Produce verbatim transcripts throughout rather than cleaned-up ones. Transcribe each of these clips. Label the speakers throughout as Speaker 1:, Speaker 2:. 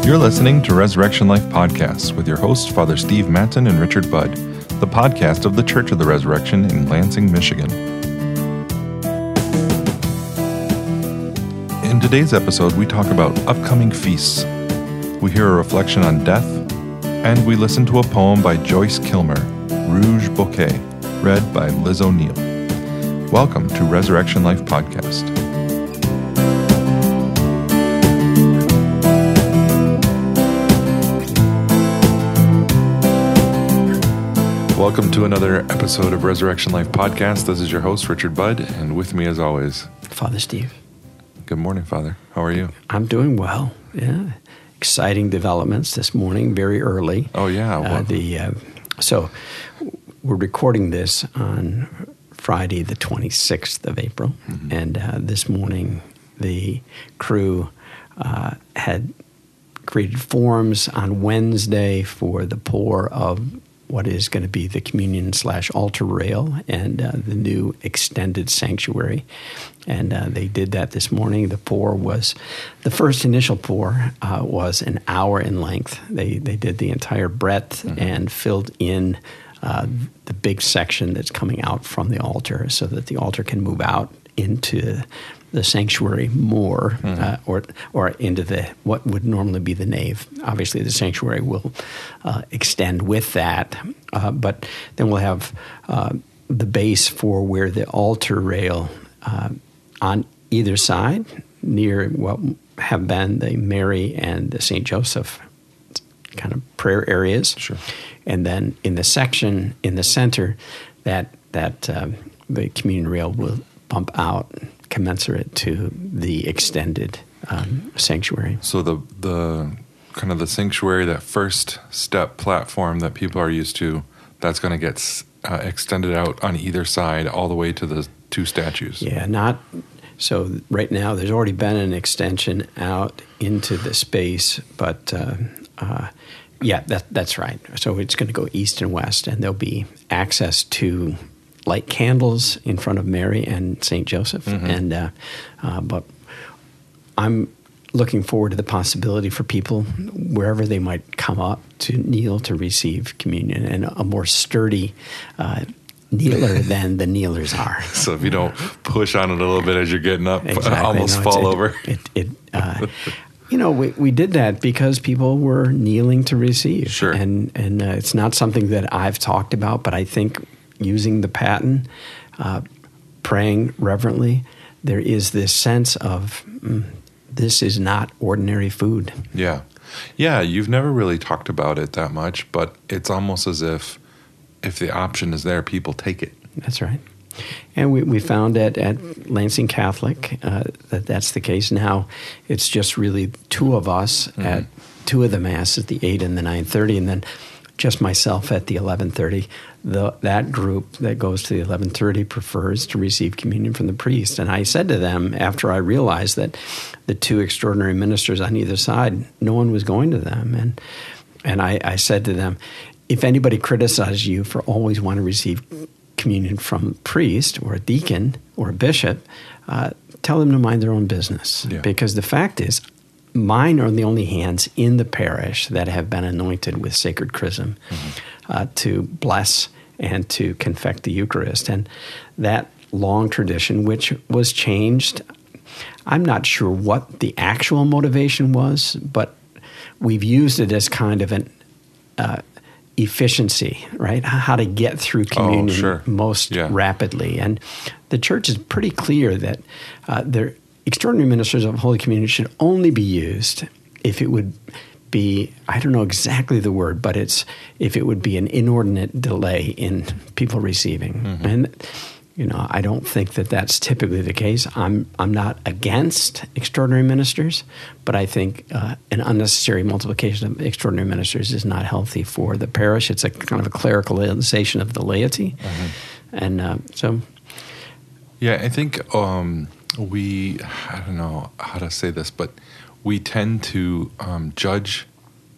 Speaker 1: You're listening to Resurrection Life Podcasts with your hosts, Father Steve Matton and Richard Budd, the podcast of the Church of the Resurrection in Lansing, Michigan. In today's episode, we talk about upcoming feasts. We hear a reflection on death, and we listen to a poem by Joyce Kilmer, Rouge Bouquet, read by Liz O'Neill. Welcome to Resurrection Life Podcast. Welcome to another episode of Resurrection Life Podcast. This is your host, Richard Budd, and with me as always,
Speaker 2: Father Steve.
Speaker 1: Good morning, Father. How are you?
Speaker 2: I'm doing well, yeah. Exciting developments this morning, very early.
Speaker 1: Oh, yeah. Well,
Speaker 2: uh, the uh, So we're recording this on Friday, the twenty-sixth of April, mm-hmm. and uh, this morning the crew uh, had created forms on Wednesday for the pour of what is going to be the communion slash altar rail and uh, the new extended sanctuary. And uh, they did that this morning. The pour was, the first initial pour uh, was an hour in length. They they did the entire breadth mm-hmm. and filled in uh, the big section that's coming out from the altar so that the altar can move out into the sanctuary more, mm-hmm. uh, or or into the what would normally be the nave. Obviously, the sanctuary will uh, extend with that, uh, but then we'll have uh, the base for where the altar rail uh, on either side, near what have been the Mary and the Saint Joseph kind of prayer areas,
Speaker 1: sure.
Speaker 2: And then in the section in the center, that that uh, the communion rail will bump out commensurate to the extended um, sanctuary.
Speaker 1: So the the kind of the sanctuary, that first step platform that people are used to, that's going to get uh, extended out on either side all the way to the two statues.
Speaker 2: Yeah, not so. Right now, there's already been an extension out into the space, but uh, uh, yeah, that that's right. So it's going to go east and west, and there'll be access to light candles in front of Mary and Saint Joseph, mm-hmm. and uh, uh, but I'm looking forward to the possibility for people wherever they might come up to kneel to receive communion, and a more sturdy uh, kneeler than the kneelers are.
Speaker 1: So if you don't push on it a little bit as you're getting up,
Speaker 2: exactly.
Speaker 1: almost
Speaker 2: no,
Speaker 1: fall
Speaker 2: it,
Speaker 1: over.
Speaker 2: It, it, uh, you know, we, we did that because people were kneeling to receive,
Speaker 1: sure,
Speaker 2: and and uh, it's not something that I've talked about, but I think using the paten, uh, praying reverently, there is this sense of mm, this is not ordinary food.
Speaker 1: Yeah. Yeah, you've never really talked about it that much, but it's almost as if if the option is there, people take it.
Speaker 2: That's right. And we, we found at, at Lansing Catholic uh, that that's the case. Now it's just really two of us mm-hmm. at two of the masses, the eight and the nine thirty, and then just myself at the eleven thirty. The, that group that goes to the eleven thirty prefers to receive communion from the priest. And I said to them, after I realized that the two extraordinary ministers on either side, no one was going to them. And and I, I said to them, if anybody criticizes you for always wanting to receive communion from a priest or a deacon or a bishop, uh, tell them to mind their own business.
Speaker 1: Yeah.
Speaker 2: Because the fact is, mine are the only hands in the parish that have been anointed with sacred chrism mm-hmm. uh, to bless and to confect the Eucharist. And that long tradition, which was changed, I'm not sure what the actual motivation was, but we've used it as kind of an uh, efficiency, right? How to get through communion
Speaker 1: oh, sure.
Speaker 2: most
Speaker 1: yeah.
Speaker 2: rapidly. And the Church is pretty clear that uh, there extraordinary ministers of Holy Communion should only be used if it would be, I don't know exactly the word, but it's if it would be an inordinate delay in people receiving. Mm-hmm. And, you know, I don't think that that's typically the case. I'm I'm not against extraordinary ministers, but I think uh, an unnecessary multiplication of extraordinary ministers is not healthy for the parish. It's a kind of a clericalization of the laity. Mm-hmm. And uh, so...
Speaker 1: Yeah, I think... Um we, I don't know how to say this, but we tend to um, judge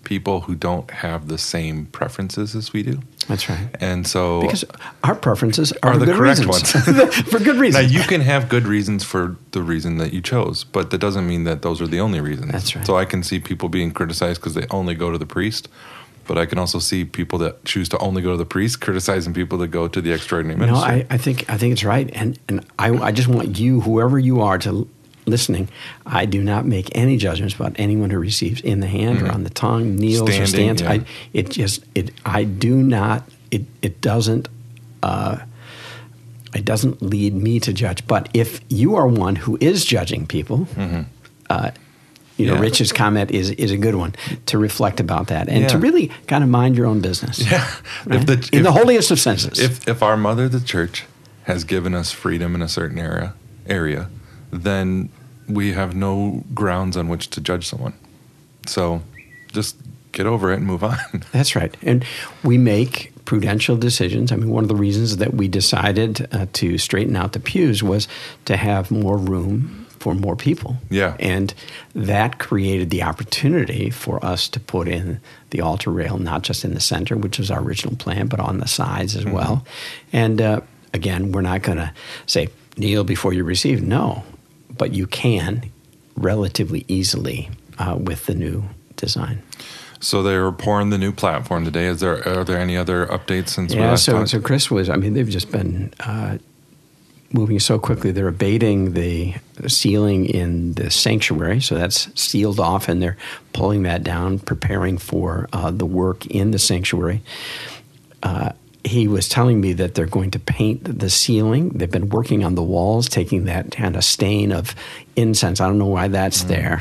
Speaker 1: people who don't have the same preferences as we do.
Speaker 2: That's right.
Speaker 1: And so
Speaker 2: because our preferences are,
Speaker 1: are
Speaker 2: for
Speaker 1: the
Speaker 2: good
Speaker 1: correct
Speaker 2: reasons.
Speaker 1: ones.
Speaker 2: For good
Speaker 1: Now,
Speaker 2: reasons.
Speaker 1: you can have good reasons for the reason that you chose, but that doesn't mean that those are the only reasons.
Speaker 2: That's right.
Speaker 1: So I can see people being criticized because they only go to the priest, but I can also see people that choose to only go to the priest criticizing people that go to the extraordinary
Speaker 2: No,
Speaker 1: minister.
Speaker 2: I, I think I think it's right, and and I I just want you, whoever you are, to listening. I do not make any judgments about anyone who receives in the hand
Speaker 1: Mm-hmm.
Speaker 2: or on the tongue, kneels or
Speaker 1: Standing,
Speaker 2: stands.
Speaker 1: yeah.
Speaker 2: I it just it I do not it it doesn't uh, it doesn't lead me to judge. But if you are one who is judging people.
Speaker 1: Mm-hmm.
Speaker 2: Uh, You know,
Speaker 1: Yeah.
Speaker 2: Rich's comment is is a good one to reflect about that and to
Speaker 1: Yeah.
Speaker 2: really kind of mind your own business.
Speaker 1: Yeah.
Speaker 2: Right?
Speaker 1: If the,
Speaker 2: in
Speaker 1: if,
Speaker 2: the holiest of senses.
Speaker 1: if if our mother, the church, has given us freedom in a certain area, area, then we have no grounds on which to judge someone. So just get over it and move on.
Speaker 2: That's right. And we make prudential decisions. I mean, one of the reasons that we decided uh, to straighten out the pews was to have more room for more people.
Speaker 1: Yeah.
Speaker 2: And that created the opportunity for us to put in the altar rail, not just in the center, which was our original plan, but on the sides as
Speaker 1: Mm-hmm.
Speaker 2: well. And uh, again, we're not going to say, kneel before you receive. No. But you can relatively easily uh, with the new design.
Speaker 1: So they're pouring the new platform today. Is there are there any other updates since we
Speaker 2: Yeah,
Speaker 1: last
Speaker 2: so
Speaker 1: talked?
Speaker 2: so Chris was. I mean, they've just been uh, moving so quickly. They're abating the ceiling in the sanctuary, so that's sealed off, and they're pulling that down, preparing for uh, the work in the sanctuary. Uh, he was telling me that they're going to paint the ceiling. They've been working on the walls, taking that kind of stain of incense. I don't know why that's
Speaker 1: Mm.
Speaker 2: there.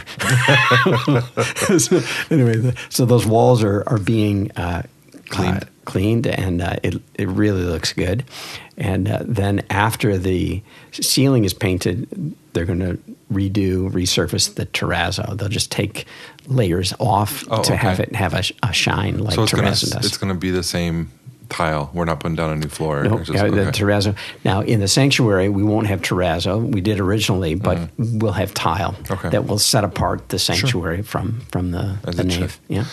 Speaker 2: so, anyway, the, so those walls are are being uh,
Speaker 1: Cleaned.
Speaker 2: uh, cleaned, and uh, it it really looks good. And uh, then after the ceiling is painted, they're going to redo, resurface the terrazzo. They'll just take layers off
Speaker 1: Oh,
Speaker 2: to
Speaker 1: okay.
Speaker 2: have it have a, a shine like
Speaker 1: so it's gonna
Speaker 2: terrazzo does.
Speaker 1: it's gonna be the same tile. We're not putting down a new floor.
Speaker 2: No,
Speaker 1: It's just-
Speaker 2: yeah, the
Speaker 1: okay.
Speaker 2: terrazzo. Now, in the sanctuary, we won't have terrazzo. We did originally, but we'll have tile
Speaker 1: Mm-hmm. Okay.
Speaker 2: that will set apart the sanctuary from, from the,
Speaker 1: As
Speaker 2: the
Speaker 1: it should.
Speaker 2: nave. Yeah.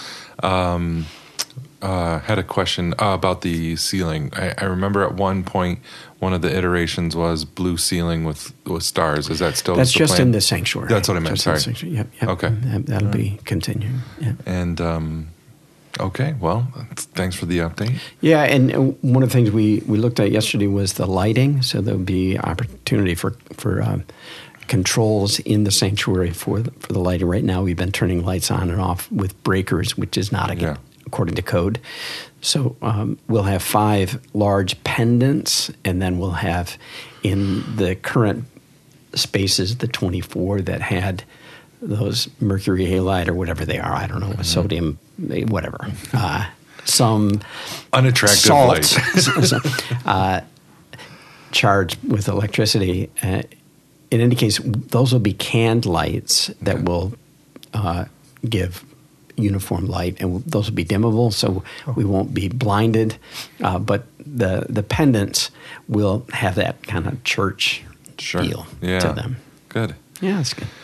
Speaker 1: uh, had a question uh, about the ceiling. I, I remember at one point, one of the iterations was blue ceiling with, with stars. Is that still
Speaker 2: That's
Speaker 1: the
Speaker 2: just
Speaker 1: plan?
Speaker 2: in the sanctuary.
Speaker 1: That's what I meant,
Speaker 2: Just in the
Speaker 1: sorry.
Speaker 2: sanctuary. Yep, yep.
Speaker 1: Okay.
Speaker 2: That, that'll be continuing. Yeah.
Speaker 1: And um, okay, well, thanks for the update.
Speaker 2: Yeah, and uh, one of the things we, we looked at yesterday was the lighting. So there'll be opportunity for for um, controls in the sanctuary for the, for the lighting. Right now, we've been turning lights on and off with breakers, which is not again,
Speaker 1: Yeah.
Speaker 2: according to code. So um, we'll have five large pendants, and then we'll have in the current spaces the twenty-four that had those mercury halide or whatever they are. I don't know,
Speaker 1: Mm-hmm.
Speaker 2: sodium, whatever. Uh, some
Speaker 1: Unattractive
Speaker 2: salt
Speaker 1: light.
Speaker 2: uh, charged with electricity. Uh, in any case, those will be canned lights that
Speaker 1: Okay.
Speaker 2: will uh, give uniform light, and those will be dimmable, so we won't be blinded. Uh, but the the pendants will have that kind of church
Speaker 1: Sure.
Speaker 2: feel
Speaker 1: Yeah.
Speaker 2: to them.
Speaker 1: Good.
Speaker 2: Yeah, that's good.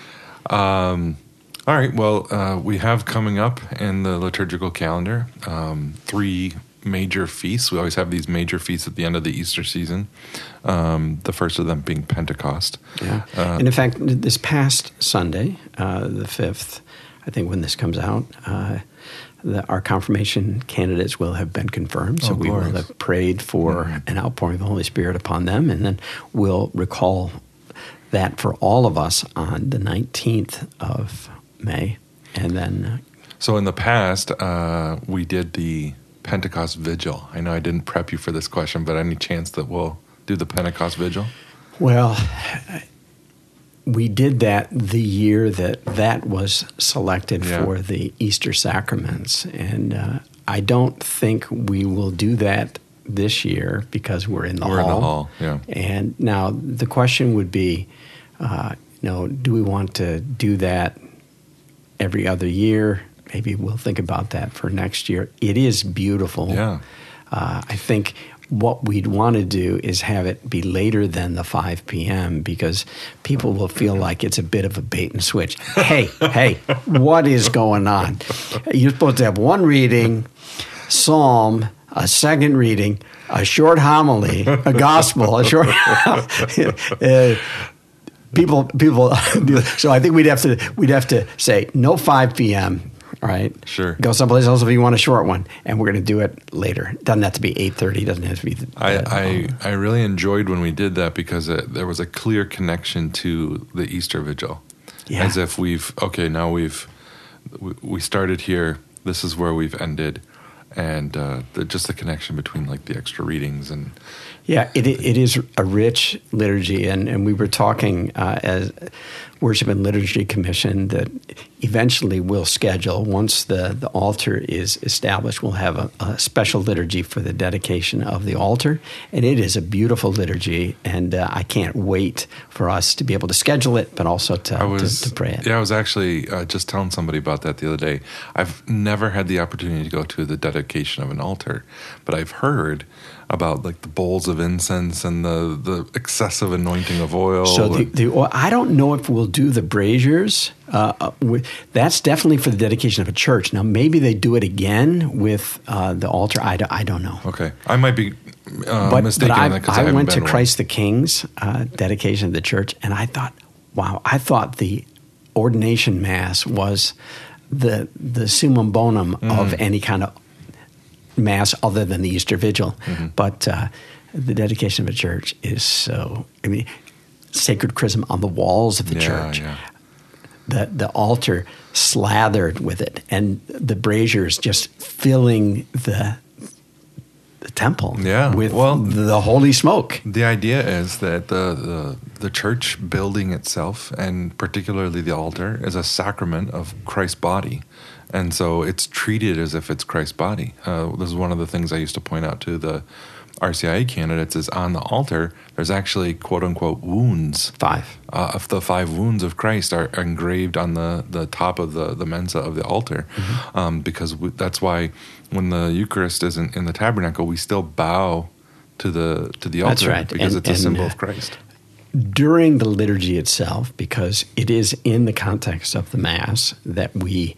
Speaker 1: All right. Well, uh, we have coming up in the liturgical calendar um, three major feasts. We always have these major feasts at the end of the Easter season. Um, the first of them being Pentecost.
Speaker 2: Yeah.
Speaker 1: Uh,
Speaker 2: and in fact, this past Sunday, uh, the fifth, I think when this comes out, uh, the, our confirmation candidates will have been confirmed. So
Speaker 1: Oh,
Speaker 2: we will
Speaker 1: glorious.
Speaker 2: have prayed for
Speaker 1: Mm-hmm.
Speaker 2: an outpouring of the Holy Spirit upon them, and then we'll recall that for all of us on the nineteenth of May. And then, uh,
Speaker 1: So in the past, uh, we did the Pentecost Vigil. I know I didn't prep you for this question, but any chance that we'll do the Pentecost Vigil?
Speaker 2: well, we did that the year that that was selected
Speaker 1: Yeah.
Speaker 2: for the Easter sacraments. And uh, I don't think we will do that this year because we're in the
Speaker 1: We're in
Speaker 2: hall.
Speaker 1: the hall, yeah.
Speaker 2: And now the question would be, uh, you know, do we want to do that every other year? Maybe we'll think about that for next year. It is beautiful.
Speaker 1: Yeah.
Speaker 2: Uh, I think what we'd want to do is have it be later than the five p.m. because people will feel like it's a bit of a bait and switch. Hey, hey, what is going on? You're supposed to have one reading, psalm, a second reading, a short homily, a gospel, a short. uh, people, people. So I think we'd have to we'd have to say no five p.m. All right.
Speaker 1: Sure.
Speaker 2: Go someplace else if you want a short one, and we're going to do it later. Doesn't have to be eight thirty. Doesn't have to be. The,
Speaker 1: I, I I really enjoyed when we did that because it, there was a clear connection to the Easter Vigil.
Speaker 2: Yeah.
Speaker 1: As if we've okay now we've we, we started here. This is where we've ended, and uh, the, just the connection between like the extra readings and.
Speaker 2: Yeah, it it is a rich liturgy, and, and we were talking uh, as Worship and Liturgy Commission that eventually we'll schedule, once the, the altar is established, we'll have a, a special liturgy for the dedication of the altar, and it is a beautiful liturgy, and uh, I can't wait for us to be able to schedule it, but also to,
Speaker 1: was,
Speaker 2: to, to pray it.
Speaker 1: Yeah, I was actually uh, just telling somebody about that the other day. I've never had the opportunity to go to the dedication of an altar, but I've heard about like the bowls of incense and the, the excessive anointing of oil.
Speaker 2: So the, the oil, I don't know if we'll do the braziers. Uh, with, that's definitely for the dedication of a church. Now, maybe they do it again with uh, the altar. I, I don't know.
Speaker 1: Okay. I might be uh,
Speaker 2: but,
Speaker 1: mistaken
Speaker 2: but I,
Speaker 1: in that because I,
Speaker 2: I
Speaker 1: haven't
Speaker 2: went
Speaker 1: been
Speaker 2: to Christ the King's uh, dedication of the church, and I thought, wow, I thought the ordination mass was the, the summum bonum mm. of any kind of Mass other than the Easter Vigil. Mm-hmm. But uh, the dedication of a church is so, I mean, sacred chrism on the walls of the
Speaker 1: yeah,
Speaker 2: church.
Speaker 1: Yeah.
Speaker 2: The, the altar slathered with it, and the braziers just filling the the temple
Speaker 1: yeah.
Speaker 2: with
Speaker 1: well,
Speaker 2: the holy smoke.
Speaker 1: The idea is that the, the, the church building itself, and particularly the altar, is a sacrament of Christ's body. And so it's treated as if it's Christ's body. Uh, this is one of the things I used to point out to the R C I A candidates is on the altar, there's actually quote-unquote wounds.
Speaker 2: Five.
Speaker 1: Uh, of the five wounds of Christ are, are engraved on the, the top of the, the mensa of the altar. Mm-hmm. Um, because we, that's why when the Eucharist is in, in the tabernacle, we still bow to the to the altar.
Speaker 2: That's right.
Speaker 1: Because
Speaker 2: and,
Speaker 1: it's a
Speaker 2: and,
Speaker 1: symbol
Speaker 2: uh,
Speaker 1: of Christ.
Speaker 2: During the liturgy itself, because it is in the context of the Mass that we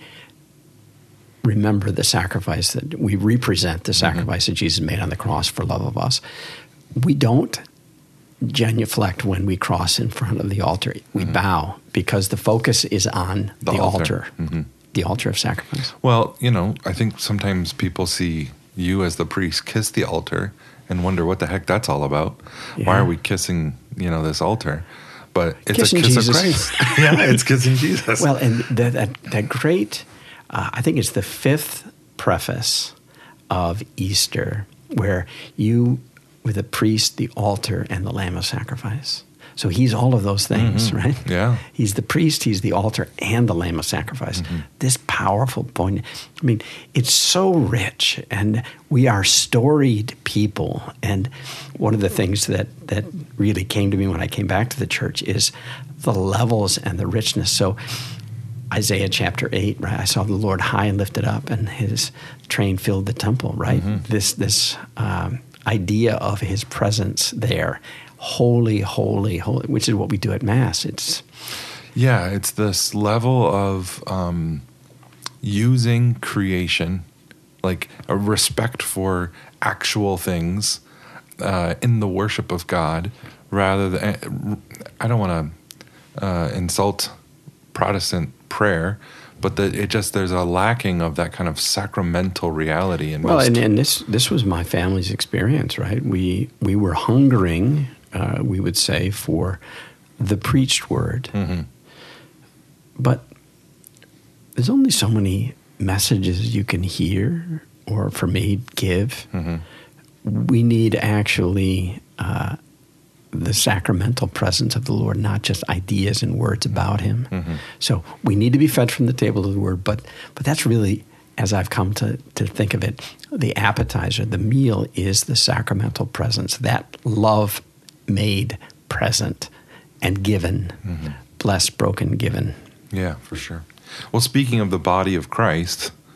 Speaker 2: remember the sacrifice, that we represent the sacrifice mm-hmm. that Jesus made on the cross for love of us. We don't genuflect when we cross in front of the altar. We mm-hmm. bow because the focus is on the, the altar, altar mm-hmm. the altar of sacrifice.
Speaker 1: Well, you know, I think sometimes people see you as the priest kiss the altar and wonder what the heck that's all about. Yeah. Why are we kissing, you know, this altar? But it's
Speaker 2: kissing
Speaker 1: a kiss
Speaker 2: Jesus.
Speaker 1: of Christ. Yeah, it's kissing Jesus.
Speaker 2: Well, and that that, that great... Uh, I think it's the fifth preface of Easter where you, with the priest, the altar, and the Lamb of Sacrifice. So he's all of those things,
Speaker 1: mm-hmm.
Speaker 2: right?
Speaker 1: Yeah.
Speaker 2: He's the priest, he's the altar, and the Lamb of Sacrifice. Mm-hmm. This powerful point. I mean, it's so rich, and we are storied people. And one of the things that, that really came to me when I came back to the church is the levels and the richness. So Isaiah chapter eight, right? I saw the Lord high and lifted up, and his train filled the temple, right? Mm-hmm. This this um, idea of his presence there, holy, holy, holy, which is what we do at Mass. It's
Speaker 1: yeah, it's this level of um, using creation, like a respect for actual things uh, in the worship of God, rather than I don't want to uh, insult Protestant prayer, but that it just there's a lacking of that kind of sacramental reality in
Speaker 2: well,
Speaker 1: most.
Speaker 2: and, and this this was my family's experience, right? We we were hungering, uh, we would say, for the preached word, mm-hmm. but there's only so many messages you can hear, or for me, give. Mm-hmm. We need actually uh, the sacramental presence of the Lord, not just ideas and words about him. Mm-hmm. So we need to be fed from the table of the word, but but that's really, as I've come to, to think of it, the appetizer, the meal is the sacramental presence, that love made present and given, mm-hmm. blessed, broken, given.
Speaker 1: Yeah, for sure. Well, speaking of the body of Christ,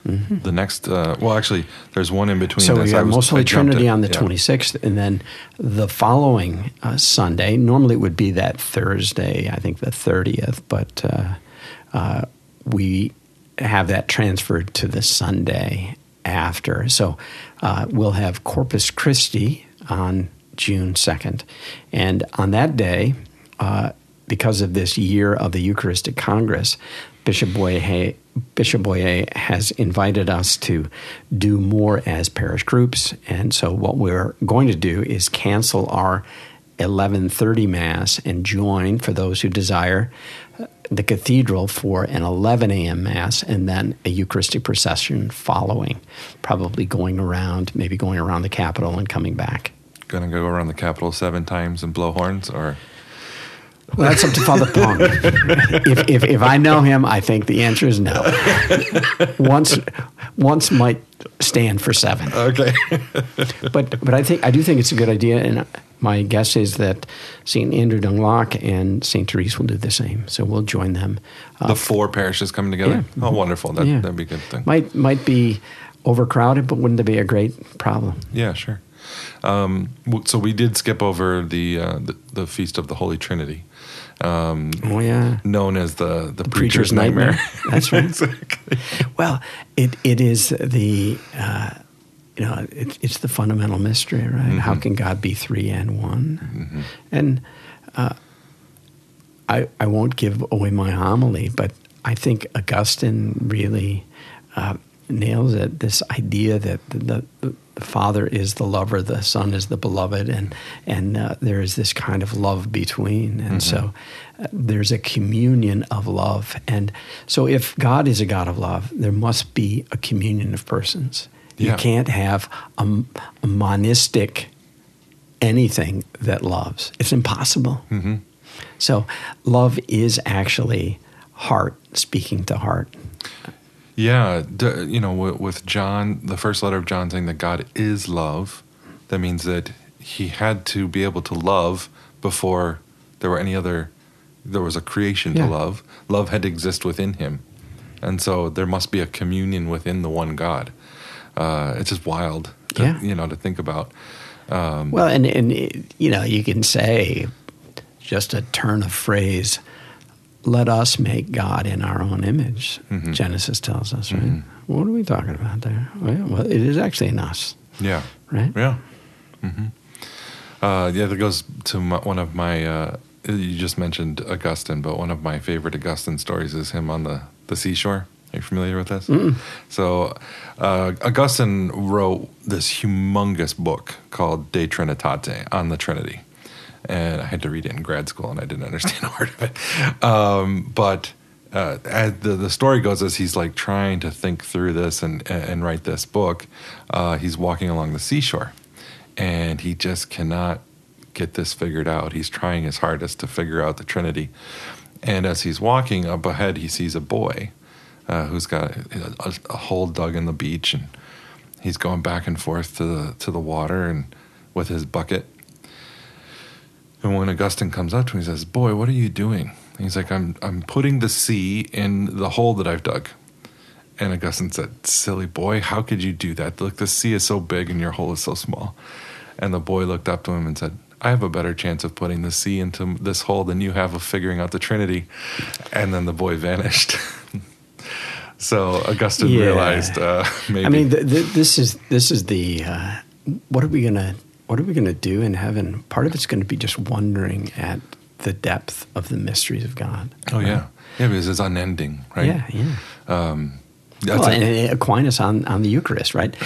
Speaker 1: Mm-hmm. The next, uh, well, actually, there's one in between.
Speaker 2: So
Speaker 1: this.
Speaker 2: we got
Speaker 1: was,
Speaker 2: Most Holy Trinity on the
Speaker 1: yeah.
Speaker 2: twenty-sixth, and then the following uh, Sunday, normally it would be that Thursday, I think the thirtieth, but uh, uh, we have that transferred to the Sunday after. So uh, we'll have Corpus Christi on June second. And on that day, uh, because of this year of the Eucharistic Congress, Bishop Boyer, Bishop Boyer has invited us to do more as parish groups. And so what we're going to do is cancel our eleven thirty Mass and join, for those who desire, the cathedral for an eleven a.m. Mass and then a Eucharistic procession following, probably going around, maybe going around the Capitol and coming back.
Speaker 1: Going to go around the Capitol seven times and blow horns, or...
Speaker 2: Well, that's up to Father Pong. if, if if I know him, I think the answer is no. Once once might stand for seven.
Speaker 1: Okay.
Speaker 2: but but I think I do think it's a good idea, and my guess is that Saint Andrew Dunglock and Saint Therese will do the same. So we'll join them. Uh,
Speaker 1: the four parishes coming together.
Speaker 2: Yeah.
Speaker 1: Oh, wonderful! That
Speaker 2: yeah.
Speaker 1: that'd be a good thing.
Speaker 2: Might might be overcrowded, but wouldn't it be a great problem?
Speaker 1: Yeah, sure. Um, so we did skip over the, uh, the the Feast of the Holy Trinity. Um,
Speaker 2: oh yeah,
Speaker 1: known as the the,
Speaker 2: the
Speaker 1: preacher's,
Speaker 2: preacher's
Speaker 1: nightmare.
Speaker 2: nightmare. That's right.
Speaker 1: Exactly.
Speaker 2: Well, it it is the uh, you know it, it's the fundamental mystery, right? Mm-hmm. How can God be three and one? Mm-hmm. And uh, I I won't give away my homily, but I think Augustine really uh, nails it. This idea that the, the, the The Father is the lover, the Son is the beloved, and and uh, there is this kind of love between. And mm-hmm. so uh, there's a communion of love. And so if God is a God of love, there must be a communion of persons. Yeah. You can't have a, a monistic anything that loves. It's impossible. Mm-hmm. So love is actually heart speaking to heart.
Speaker 1: Yeah, you know, with John, the first letter of John saying that God is love, that means that he had to be able to love before there were any other, there was a creation
Speaker 2: yeah.
Speaker 1: to love. Love had to exist within him. And so there must be a communion within the one God. Uh, it's just wild, to,
Speaker 2: yeah.
Speaker 1: you know, to think about. Um,
Speaker 2: well, and, and, you know, you can say, just a turn of phrase, let us make God in our own image, mm-hmm. Genesis tells us, right? Mm-hmm. What are we talking about there? Well, well, it is actually in us.
Speaker 1: Yeah.
Speaker 2: Right?
Speaker 1: Yeah. Mm-hmm. Uh, yeah, that goes to my, one of my, uh, you just mentioned Augustine, but one of my favorite Augustine stories is him on the, the seashore. Are you familiar with this? Mm-mm. So uh, Augustine wrote this humongous book called De Trinitate, on the Trinity. And I had to read it in grad school, and I didn't understand a word of it. Um, but uh, as the, the story goes, as he's like trying to think through this and, and write this book, uh, he's walking along the seashore, and he just cannot get this figured out. He's trying his hardest to figure out the Trinity. And as he's walking up ahead, he sees a boy uh, who's got a, a, a hole dug in the beach, and he's going back and forth to the to the water and with his bucket. And when Augustine comes up to him, he says, "Boy, what are you doing?" And he's like, I'm I'm putting the sea in the hole that I've dug. And Augustine said, "Silly boy, how could you do that? Look, the sea is so big and your hole is so small." And the boy looked up to him and said, "I have a better chance of putting the sea into this hole than you have of figuring out the Trinity." And then the boy vanished. So Augustine
Speaker 2: yeah.
Speaker 1: realized uh, maybe.
Speaker 2: I mean, th- th- this is this is the uh, what are we gonna what are we gonna do in heaven? Part of it's going to be just wondering at the depth of the mysteries of God.
Speaker 1: Oh
Speaker 2: right?
Speaker 1: yeah, yeah, because it's unending, right?
Speaker 2: Yeah, yeah.
Speaker 1: Um,
Speaker 2: that's well, a, and Aquinas on on the Eucharist, right?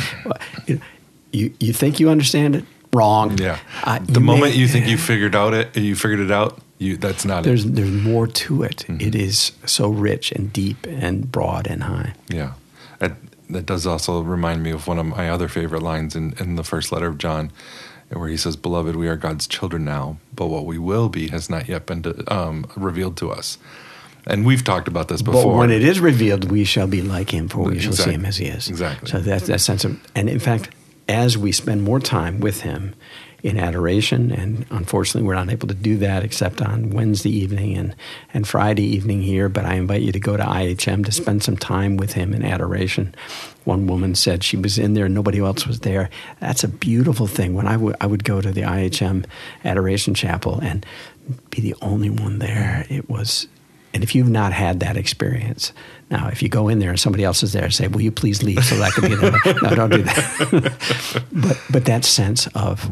Speaker 2: You you think you understand it? Wrong.
Speaker 1: Yeah.
Speaker 2: Uh,
Speaker 1: the moment may, you think you figured out it, you figured it out. You that's not
Speaker 2: there's,
Speaker 1: it.
Speaker 2: There's more to it. Mm-hmm. It is so rich and deep and broad and high.
Speaker 1: Yeah. That, that does also remind me of one of my other favorite lines in, in the first letter of John, where he says, "Beloved, we are God's children now, but what we will be has not yet been to, um, revealed to us." And we've talked about this before.
Speaker 2: But when it is revealed, we shall be like him, for we
Speaker 1: exactly.
Speaker 2: shall see him as he is.
Speaker 1: Exactly.
Speaker 2: So that that sense of, and in fact, as we spend more time with him, in adoration, and unfortunately we're not able to do that except on Wednesday evening and, and Friday evening here, but I invite you to go to I H M to spend some time with him in adoration. One woman said she was in there and nobody else was there. That's a beautiful thing. When I would I would go to the I H M Adoration Chapel and be the only one there, it was... And if you've not had that experience, now if you go in there and somebody else is there, say, will you please leave so that I can be there? No, don't do that. but but that sense of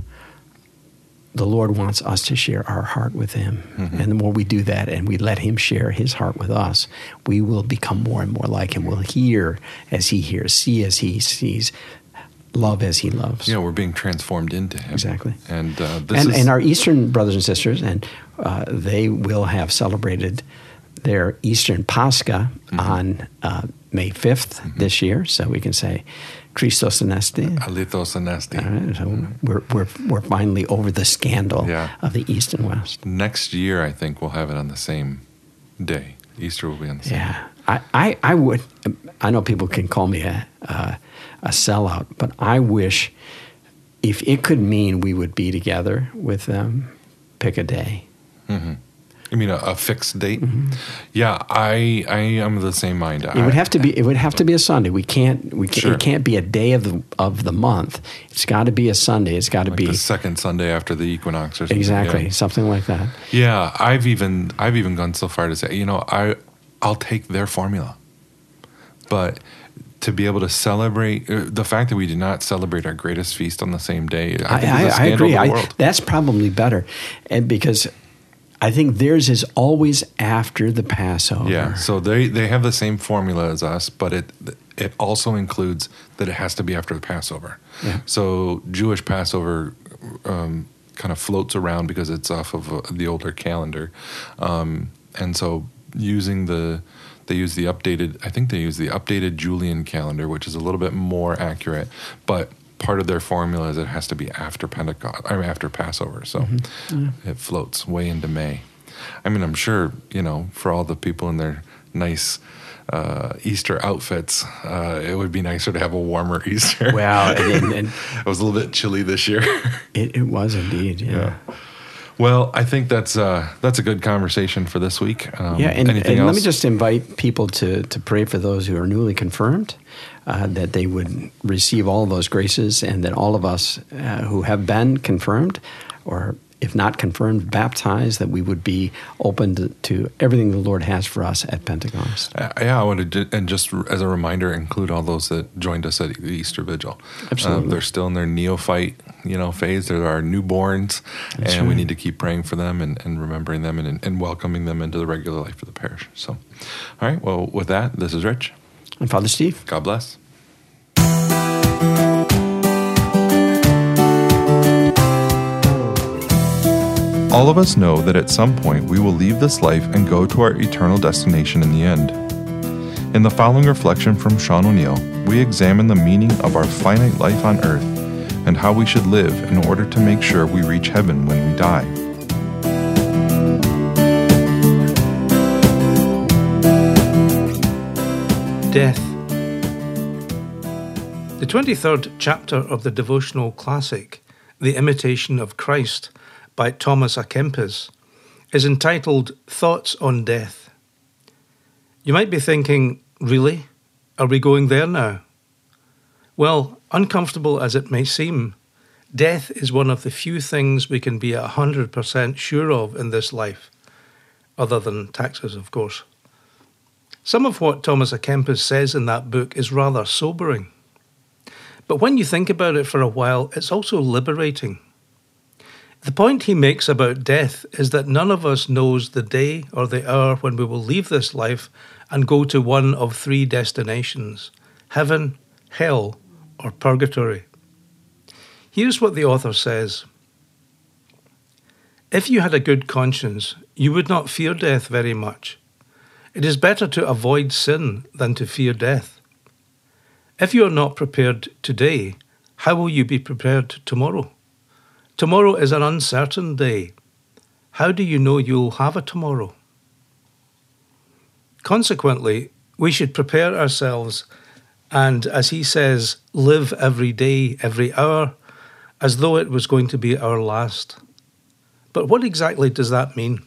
Speaker 2: the Lord wants us to share our heart with him. Mm-hmm. And the more we do that and we let him share his heart with us, we will become more and more like him. We'll hear as he hears, see as he sees, love as he loves.
Speaker 1: Yeah, we're being transformed into him.
Speaker 2: Exactly.
Speaker 1: And uh, this
Speaker 2: and,
Speaker 1: is...
Speaker 2: and our Eastern brothers and sisters, and uh, they will have celebrated their Eastern Pascha mm-hmm. on uh, May fifth mm-hmm. this year, so we can say Christos Anesti.
Speaker 1: Alithos Anesti.
Speaker 2: All right, so mm-hmm. we're, we're, we're finally over the scandal
Speaker 1: yeah.
Speaker 2: of the East and West.
Speaker 1: Next year, I think we'll have it on the same day. Easter will be on the same
Speaker 2: yeah.
Speaker 1: day.
Speaker 2: I, I, I would, I know people can call me a, a, a sellout, but I wish if it could mean we would be together with them, pick a day.
Speaker 1: Mm-hmm. You mean a, a fixed date?
Speaker 2: Mm-hmm.
Speaker 1: Yeah, I I am of the same mind.
Speaker 2: It would have to be. It would have to be a Sunday. We can't. We can't,
Speaker 1: sure.
Speaker 2: It can't be a day of the of the month. It's got to be a Sunday. It's got to
Speaker 1: like
Speaker 2: be
Speaker 1: the second Sunday after the equinox or something.
Speaker 2: Exactly,
Speaker 1: yeah.
Speaker 2: something like that.
Speaker 1: Yeah, I've even I've even gone so far to say, you know, I I'll take their formula, but to be able to celebrate uh, the fact that we do not celebrate our greatest feast on the same day, I, think
Speaker 2: I,
Speaker 1: is a
Speaker 2: I,
Speaker 1: scandal
Speaker 2: I agree.
Speaker 1: to the
Speaker 2: I,
Speaker 1: world.
Speaker 2: that's probably better, and because I think theirs is always after the Passover.
Speaker 1: Yeah, so they, they have the same formula as us, but it it also includes that it has to be after the Passover.
Speaker 2: Yeah.
Speaker 1: So Jewish Passover um, kind of floats around because it's off of uh, the older calendar, um, and so using the they use the updated. I think they use the updated Julian calendar, which is a little bit more accurate, but part of their formula is it has to be after Pentecost, I mean after Passover, so mm-hmm. yeah. it floats way into May. I mean, I'm sure, you know, for all the people in their nice uh, Easter outfits, uh, it would be nicer to have a warmer Easter.
Speaker 2: Well, and, and
Speaker 1: it was a little bit chilly this year.
Speaker 2: it, it was indeed, yeah. yeah.
Speaker 1: Well, I think that's uh, that's a good conversation for this week. Um,
Speaker 2: yeah, and,
Speaker 1: anything
Speaker 2: and
Speaker 1: else?
Speaker 2: let me just invite people to, to pray for those who are newly confirmed, uh, that they would receive all those graces, and that all of us uh, who have been confirmed, or if not confirmed, baptized, that we would be open to, to everything the Lord has for us at Pentecost.
Speaker 1: Uh, yeah, I wanted to, and just as a reminder, include all those that joined us at the Easter Vigil.
Speaker 2: Absolutely.
Speaker 1: Uh, they're still in their neophyte, you know, phase. They're our newborns, That's and right. we need to keep praying for them and, and remembering them and, and welcoming them into the regular life of the parish. So, all right, well, with that, this is Rich.
Speaker 2: And Father Steve.
Speaker 1: God bless.
Speaker 3: All of us know that at some point we will leave this life and go to our eternal destination in the end. In the following reflection from Sean O'Neill, we examine the meaning of our finite life on earth and how we should live in order to make sure we reach heaven when we die.
Speaker 4: Death. The twenty-third chapter of the devotional classic, The Imitation of Christ, by Thomas à Kempis, is entitled Thoughts on Death. You might be thinking, really? Are we going there now? Well, uncomfortable as it may seem, death is one of the few things we can be one hundred percent sure of in this life, other than taxes, of course. Some of what Thomas à Kempis says in that book is rather sobering. But when you think about it for a while, it's also liberating. The point he makes about death is that none of us knows the day or the hour when we will leave this life and go to one of three destinations: heaven, hell, or purgatory. Here's what the author says. If you had a good conscience, you would not fear death very much. It is better to avoid sin than to fear death. If you are not prepared today, how will you be prepared tomorrow? Tomorrow is an uncertain day. How do you know you'll have a tomorrow? Consequently, we should prepare ourselves and, as he says, live every day, every hour, as though it was going to be our last. But what exactly does that mean?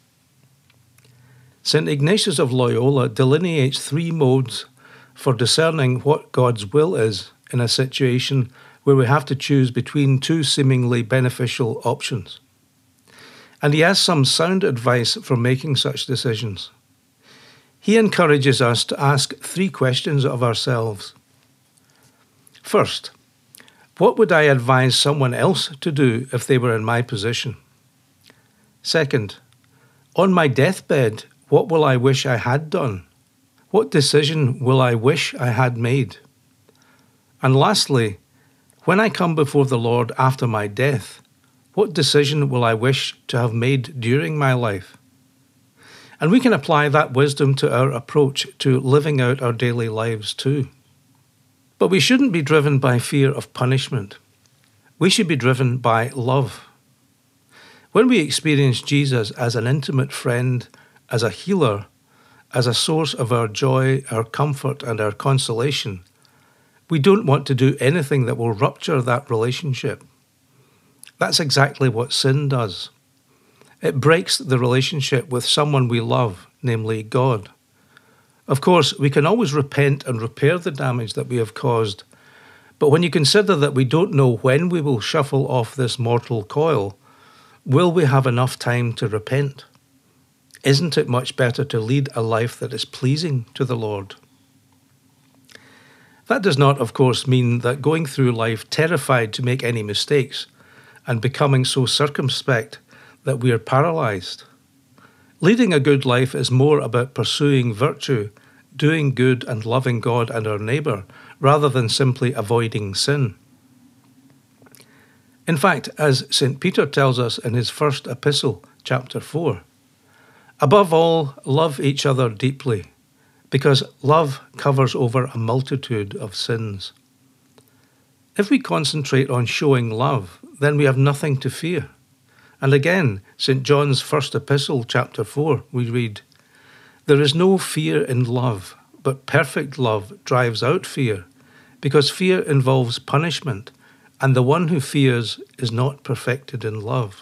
Speaker 4: Saint Ignatius of Loyola delineates three modes for discerning what God's will is in a situation where we have to choose between two seemingly beneficial options. And he has some sound advice for making such decisions. He encourages us to ask three questions of ourselves. First, what would I advise someone else to do if they were in my position? Second, on my deathbed, what will I wish I had done? What decision will I wish I had made? And lastly, when I come before the Lord after my death, what decision will I wish to have made during my life? And we can apply that wisdom to our approach to living out our daily lives too. But we shouldn't be driven by fear of punishment. We should be driven by love. When we experience Jesus as an intimate friend, as a healer, as a source of our joy, our comfort, and our consolation, we don't want to do anything that will rupture that relationship. That's exactly what sin does. It breaks the relationship with someone we love, namely God. Of course, we can always repent and repair the damage that we have caused, but when you consider that we don't know when we will shuffle off this mortal coil, will we have enough time to repent? Isn't it much better to lead a life that is pleasing to the Lord? That does not, of course, mean that going through life terrified to make any mistakes and becoming so circumspect that we are paralyzed. Leading a good life is more about pursuing virtue, doing good and loving God and our neighbour, rather than simply avoiding sin. In fact, as Saint Peter tells us in his first epistle, chapter four, above all, love each other deeply, because love covers over a multitude of sins. If we concentrate on showing love, then we have nothing to fear. And again, Saint John's first epistle, chapter four, we read, there is no fear in love, but perfect love drives out fear, because fear involves punishment, and the one who fears is not perfected in love.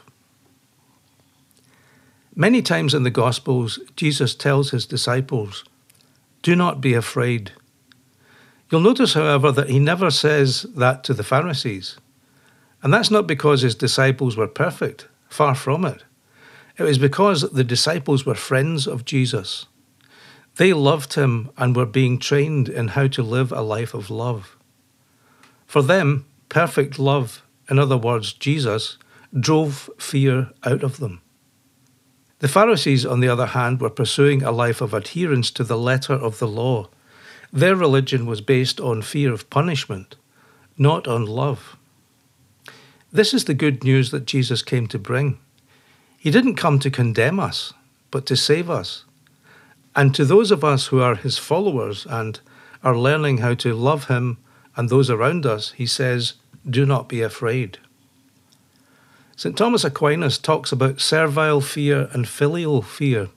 Speaker 4: Many times in the Gospels, Jesus tells his disciples, do not be afraid. You'll notice, however, that he never says that to the Pharisees. And that's not because his disciples were perfect. Far from it. It was because the disciples were friends of Jesus. They loved him and were being trained in how to live a life of love. For them, perfect love, in other words, Jesus, drove fear out of them. The Pharisees, on the other hand, were pursuing a life of adherence to the letter of the law. Their religion was based on fear of punishment, not on love. This is the good news that Jesus came to bring. He didn't come to condemn us, but to save us. And to those of us who are his followers and are learning how to love him and those around us, he says, do not be afraid. Saint Thomas Aquinas talks about servile fear and filial fear.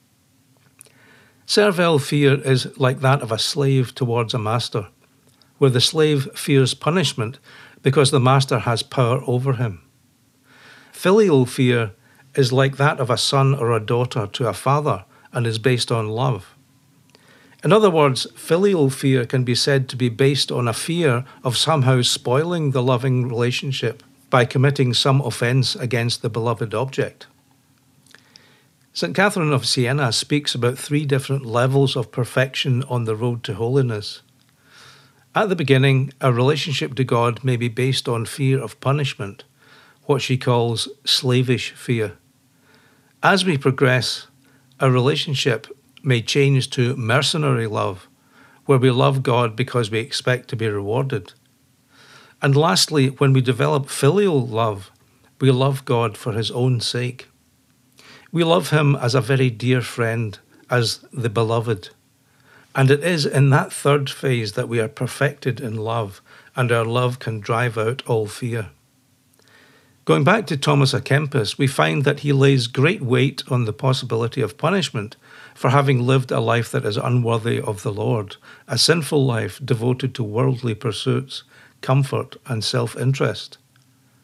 Speaker 4: Servile fear is like that of a slave towards a master, where the slave fears punishment because the master has power over him. Filial fear is like that of a son or a daughter to a father and is based on love. In other words, filial fear can be said to be based on a fear of somehow spoiling the loving relationship by committing some offence against the beloved object. Saint Catherine of Siena speaks about three different levels of perfection on the road to holiness. At the beginning, a relationship to God may be based on fear of punishment, what she calls slavish fear. As we progress, a relationship may change to mercenary love, where we love God because we expect to be rewarded. And lastly, when we develop filial love, we love God for his own sake. We love him as a very dear friend, as the beloved. And it is in that third phase that we are perfected in love, and our love can drive out all fear. Going back to Thomas à Kempis, we find that he lays great weight on the possibility of punishment for having lived a life that is unworthy of the Lord, a sinful life devoted to worldly pursuits, comfort, and self-interest.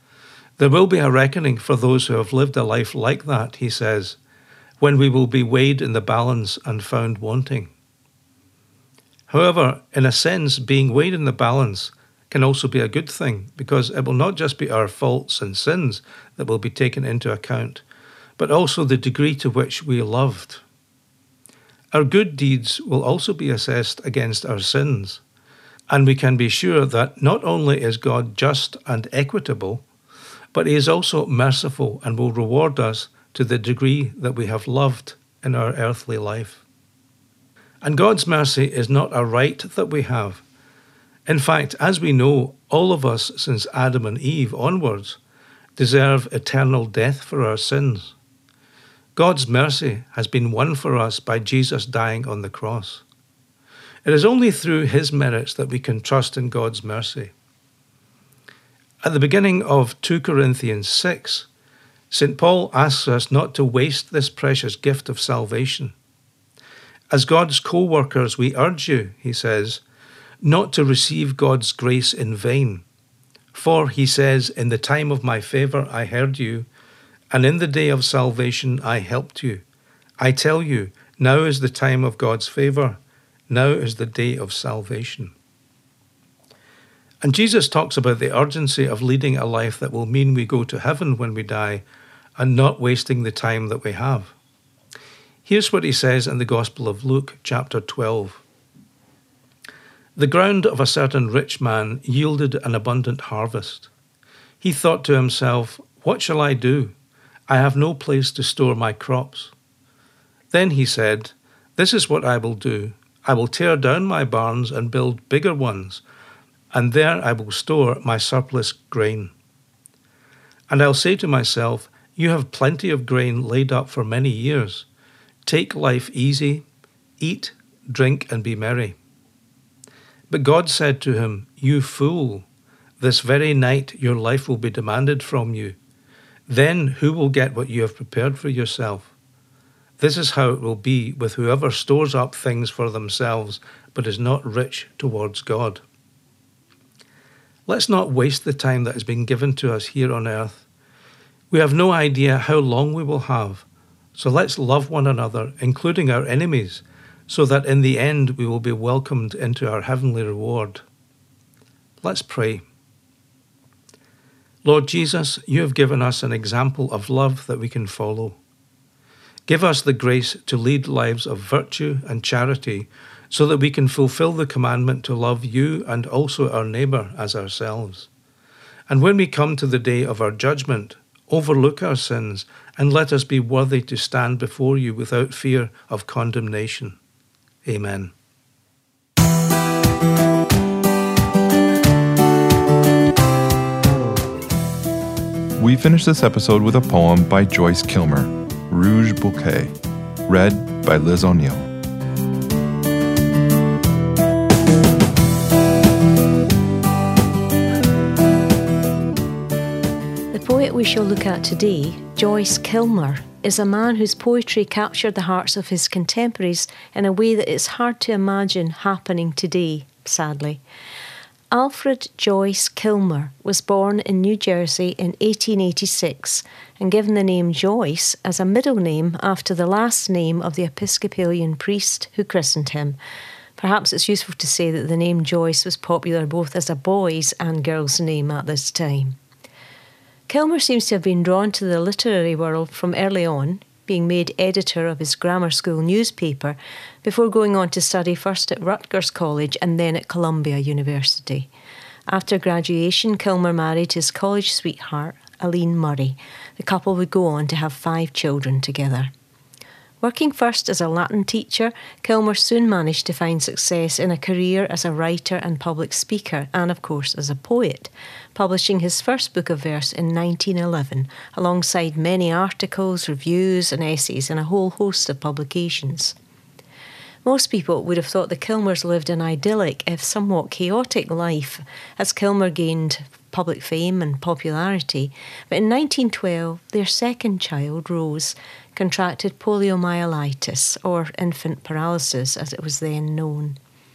Speaker 4: There will be a reckoning for those who have lived a life like that, he says, when we will be weighed in the balance and found wanting. However, in a sense, being weighed in the balance can also be a good thing, because it will not just be our faults and sins that will be taken into account, but also the degree to which we loved. Our good deeds will also be assessed against our sins, and we can be sure that not only is God just and equitable, but he is also merciful and will reward us to the degree that we have loved in our earthly life. And God's mercy is not a right that we have. In fact, as we know, all of us since Adam and Eve onwards deserve eternal death for our sins. God's mercy has been won for us by Jesus dying on the cross. It is only through his merits that we can trust in God's mercy. At the beginning of two Corinthians six, Saint Paul asks us not to waste this precious gift of salvation. As God's co-workers, we urge you, he says, not to receive God's grace in vain. For, he says, in the time of my favour I heard you, and in the day of salvation I helped you. I tell you, now is the time of God's favour. Now is the day of salvation. And Jesus talks about the urgency of leading a life that will mean we go to heaven when we die, and not wasting the time that we have. Here's what he says in the Gospel of Luke, chapter twelve. The ground of a certain rich man yielded an abundant harvest. He thought to himself, what shall I do? I have no place to store my crops. Then he said, this is what I will do. I will tear down my barns and build bigger ones, and there I will store my surplus grain. And I'll say to myself, you have plenty of grain laid up for many years. Take life easy, eat, drink, and be merry. But God said to him, you fool, this very night your life will be demanded from you. Then who will get what you have prepared for yourself? This is how it will be with whoever stores up things for themselves, but is not rich towards God. Let's not waste the time that has been given to us here on earth. We have no idea how long we will have. So let's love one another, including our enemies, so that in the end we will be welcomed into our heavenly reward. Let's pray. Lord Jesus, you have given us an example of love that we can follow. Give us the grace to lead lives of virtue and charity, so that we can fulfill the commandment to love you and also our neighbour as ourselves. And when we come to the day of our judgment, overlook our sins, and let us be worthy to stand before you without fear of condemnation. Amen.
Speaker 3: We finish this episode with a poem by Joyce Kilmer, Rouge Bouquet, read by Liz O'Neill.
Speaker 5: The poet we shall look at today, Joyce Kilmer, is a man whose poetry captured the hearts of his contemporaries in a way that it's hard to imagine happening today, sadly. Alfred Joyce Kilmer was born in New Jersey in eighteen eighty-six and given the name Joyce as a middle name after the last name of the Episcopalian priest who christened him. Perhaps it's useful to say that the name Joyce was popular both as a boy's and girl's name at this time. Kilmer seems to have been drawn to the literary world from early on, being made editor of his grammar school newspaper before going on to study first at Rutgers College and then at Columbia University. After graduation, Kilmer married his college sweetheart, Aline Murray. The couple would go on to have five children together. Working first as a Latin teacher, Kilmer soon managed to find success in a career as a writer and public speaker, and of course as a poet, publishing his first book of verse in nineteen eleven, alongside many articles, reviews and essays in a whole host of publications. Most people would have thought the Kilmers lived an idyllic, if somewhat chaotic life, as Kilmer gained public fame and popularity, but in nineteen twelve, their second child, Rose, contracted poliomyelitis, or infant paralysis as it was then known.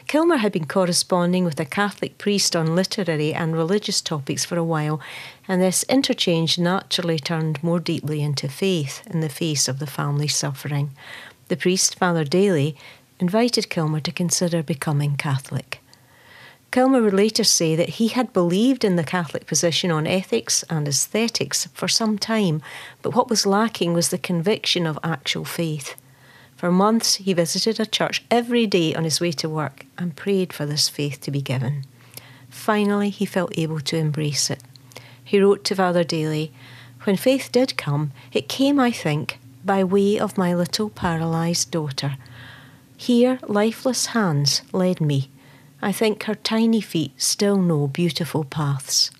Speaker 5: Kilmer had been corresponding with a Catholic priest on literary and religious topics for a while, and this interchange naturally turned more deeply into faith in the face of the family suffering. The priest, Father Daly, invited Kilmer to consider becoming Catholic. Kilmer would later say that he had believed in the Catholic position on ethics and aesthetics for some time, but what was lacking was the conviction of actual faith. For months he visited a church every day on his way to work and prayed for this faith to be given. Finally, he felt able to embrace it. He wrote to Father Daly, "When faith did come, it came, I think, by way of my little paralysed daughter. Here lifeless hands led me. I think her tiny feet still know beautiful paths."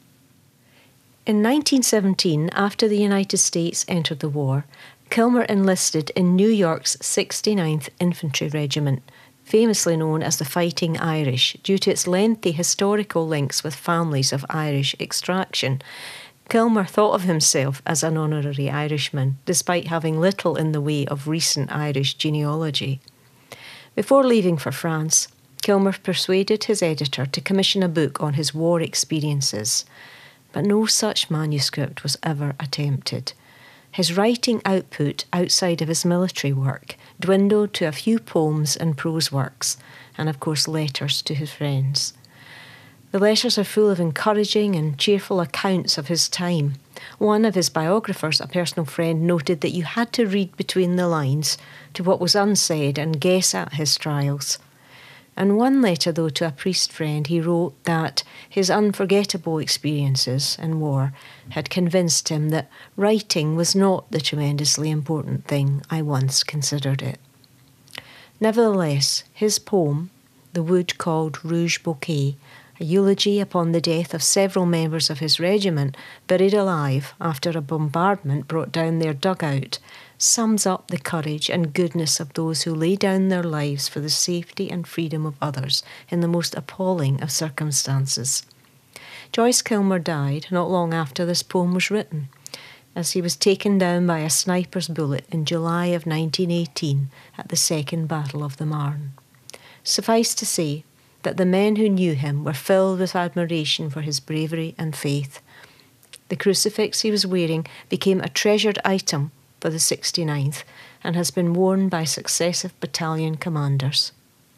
Speaker 5: In nineteen seventeen, after the United States entered the war, Kilmer enlisted in New York's sixty-ninth Infantry Regiment, famously known as the Fighting Irish, due to its lengthy historical links with families of Irish extraction. Kilmer thought of himself as an honorary Irishman, despite having little in the way of recent Irish genealogy. Before leaving for France, Kilmer persuaded his editor to commission a book on his war experiences, but no such manuscript was ever attempted. His writing output outside of his military work dwindled to a few poems and prose works, and of course letters to his friends. The letters are full of encouraging and cheerful accounts of his time. One of his biographers, a personal friend, noted that you had to read between the lines to what was unsaid and guess at his trials. In one letter, though, to a priest friend, he wrote that his unforgettable experiences in war had convinced him that writing was not the tremendously important thing I once considered it. Nevertheless, his poem, The Wood Called Rouge Bouquet, a eulogy upon the death of several members of his regiment buried alive after a bombardment brought down their dugout, sums up the courage and goodness of those who lay down their lives for the safety and freedom of others in the most appalling of circumstances. Joyce Kilmer died not long after this poem was written, as he was taken down by a sniper's bullet in July of nineteen eighteen at the Second Battle of the Marne. Suffice to say that the men who knew him were filled with admiration for his bravery and faith. The crucifix he was wearing became a treasured item for the sixty-ninth and has been worn by successive battalion commanders.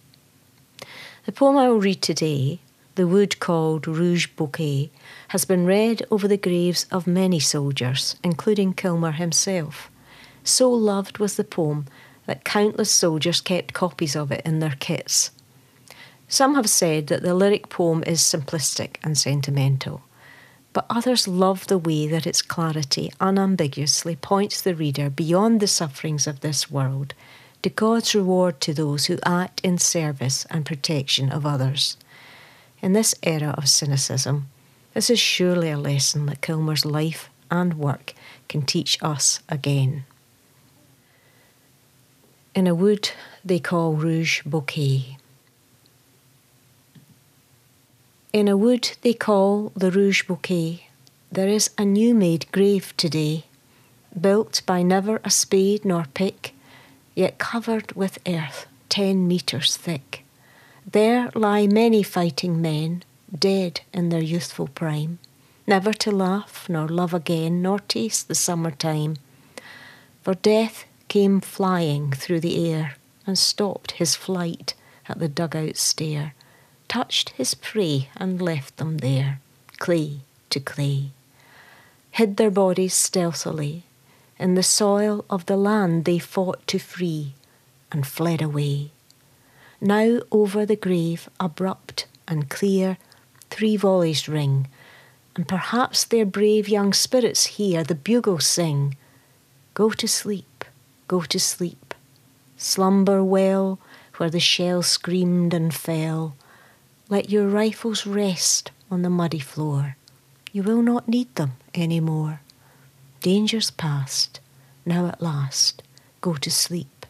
Speaker 5: The poem I will read today, The Wood Called Rouge Bouquet, has been read over the graves of many soldiers, including Kilmer himself. So loved was the poem that countless soldiers kept copies of it in their kits. Some have said that the lyric poem is simplistic and sentimental, but others love the way that its clarity unambiguously points the reader beyond the sufferings of this world to God's reward to those who act in service and protection of others. In this era of cynicism, this is surely a lesson that Kilmer's life and work can teach us again. In a wood they call Rouge Bouquet. In a wood they call the Rouge Bouquet, there is a new-made grave today, built by never a spade nor pick, yet covered with earth ten metres thick. There lie many fighting men, dead in their youthful prime, never to laugh nor love again, nor taste the summer time. For death came flying through the air and stopped his flight at the dugout stair, touched his prey and left them there, clay to clay. Hid their bodies stealthily, in the soil of the land they fought to free, and fled away. Now over the grave, abrupt and clear, three volleys ring, and perhaps their brave young spirits hear the bugle sing. Go to sleep, go to sleep, slumber well where the shell screamed and fell. Let your rifles rest on the muddy floor. You will not need them any more. Danger's past. Now at last, go to sleep.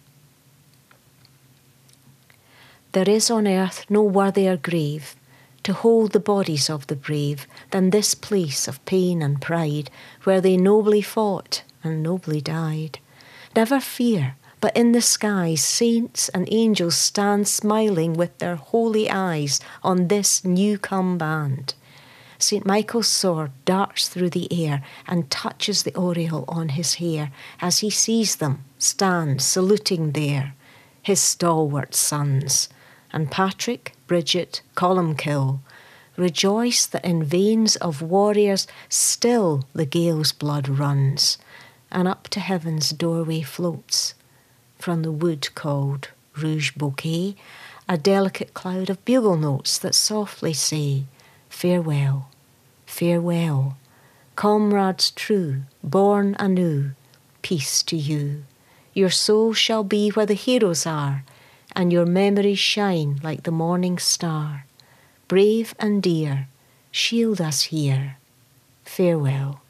Speaker 5: There is on earth no worthier grave to hold the bodies of the brave than this place of pain and pride, where they nobly fought and nobly died. Never fear, But in the skies, saints and angels stand smiling with their holy eyes on this new-come band. Saint Michael's sword darts through the air and touches the aureole on his hair as he sees them stand saluting there, his stalwart sons. And Patrick, Bridget, Columkill rejoice that in veins of warriors still the Gael's blood runs, and up to heaven's doorway floats, from the wood called Rouge Bouquet, a delicate cloud of bugle notes that softly say, farewell, farewell, comrades true, born anew, peace to you. Your soul shall be where the heroes are, and your memories shine like the morning star. Brave and dear, shield us here. Farewell.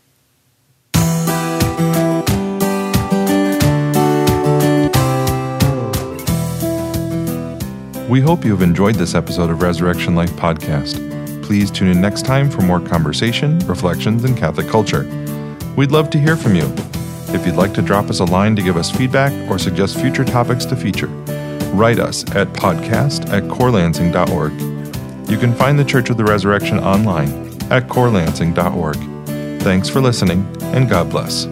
Speaker 3: We hope you have enjoyed this episode of Resurrection Life Podcast. Please tune in next time for more conversation, reflections, and Catholic culture. We'd love to hear from you. If you'd like to drop us a line to give us feedback or suggest future topics to feature, write us at podcast at corelansing dot org. You can find the Church of the Resurrection online at corelansing dot org. Thanks for listening, and God bless.